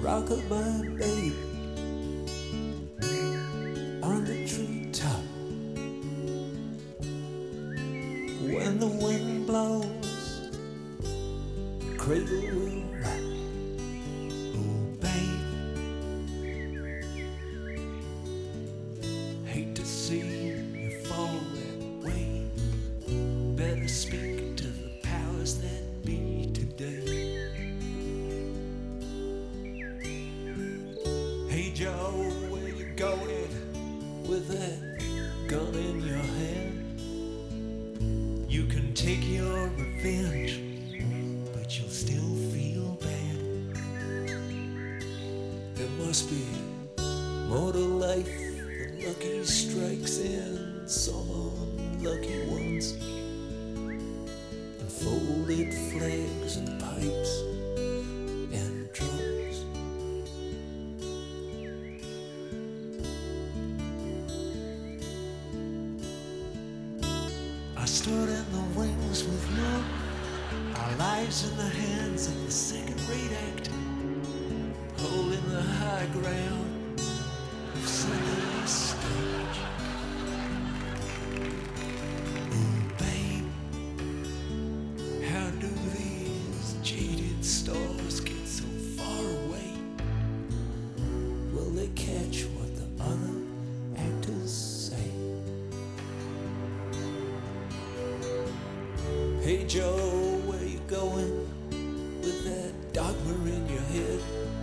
rockabye babe on the treetop. When the wind blows, the cradle will rock. Oh, babe, hate to see you fall that way. Better speak to the powers that be today. Hey Joe, where you going with that gun in your hand? You can take your revenge, but you'll still feel bad. There must be more to life than lucky strikes and some unlucky ones, and folded flags and pipes and drums. I stood in the wings with love, our lives in the hands of the second-rate actor, holding the high ground of Sunday stage. Oh, babe, how do these jaded stars get so far away? Will they catch what the other actors say? Hey Joe, where you going with that dogma in your head?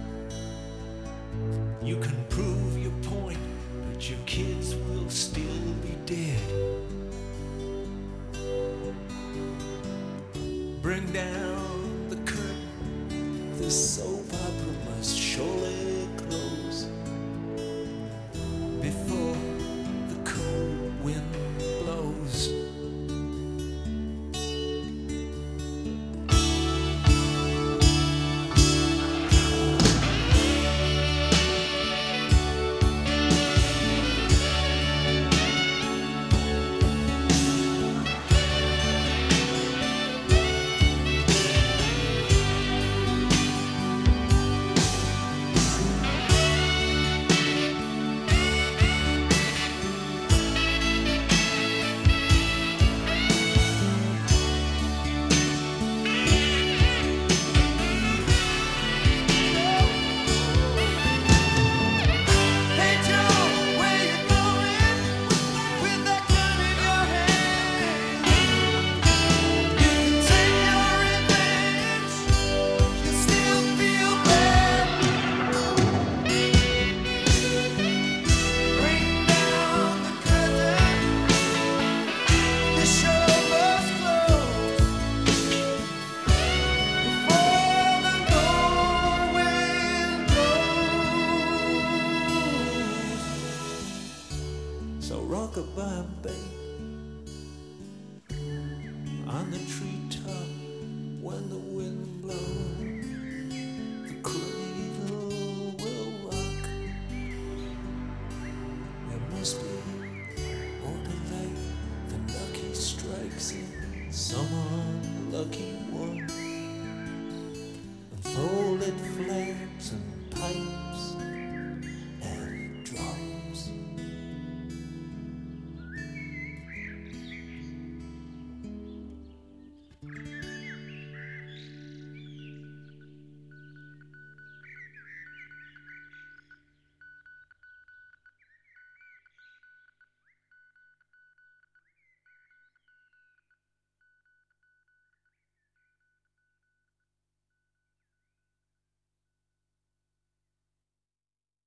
You can prove your point, but your kids will still be dead. Bring down the curtain, this soap opera must surely close before the cold wind blows. So rockabye babe on the treetop, when the wind blows, the cradle will rock. There must be more to life than lucky strikes and some unlucky ones.